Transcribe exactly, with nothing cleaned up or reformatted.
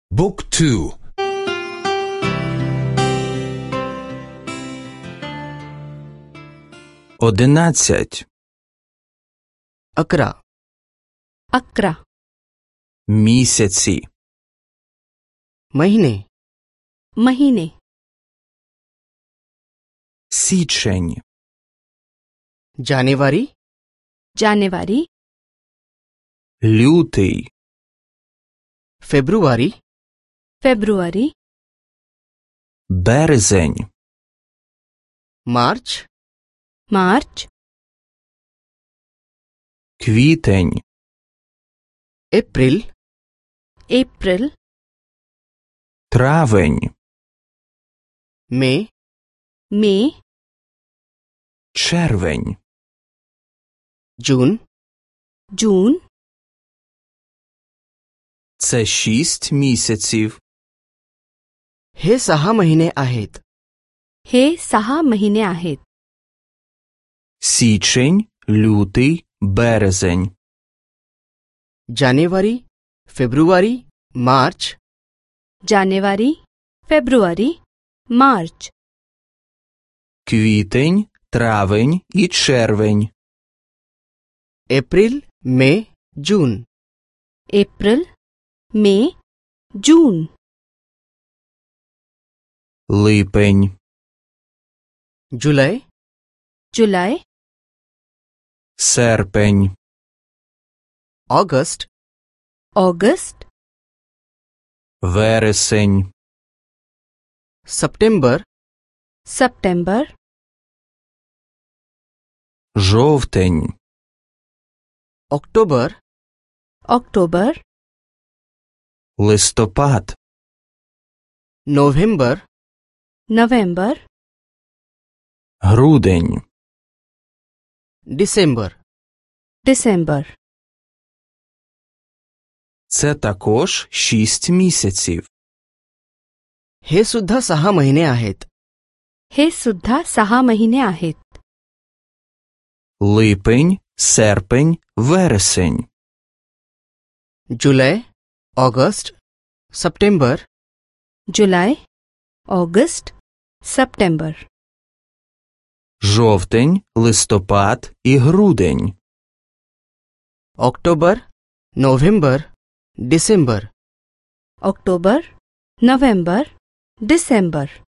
บุ๊กทูодинадцять अकरा अकरा місяці महिने महीने січень जानेवारी जानेवारी лютий फेब्रुवारी फेब्रुवारी березень मार्च मार्च квітень एप्रिल अप्रैल травень मई मई червень जून जून це шість місяців हे सहा महिने आहेत हे सहा महिने आहेत січень лютий березень जानेवारी फेब्रुवारी मार्च जानेवारी फेब्रुवारी मार्च квітень травень і червень एप्रिल मे जून अप्रैल मई जून липень जुलै जुलाई серпень ऑगस्ट ऑगस्ट вересень सप्टेंबर सितंबर жовтень ऑक्टोबर अक्टूबर листопад नोव्हेंबर नवंबर грудень डिसेंबर दिसंबर це також шість місяців हे सुद्धा सहा महिने आहेत हे सुद्धा सहा महिने आहेत липень серпень вересень जुलै ऑगस्ट सप्टेंबर जुलाई ऑगस्ट सितंबर жовтень листопад і грудень ऑक्टोबर नोव्हेंबर डिसेंबर अक्टूबर नवंबर दिसंबर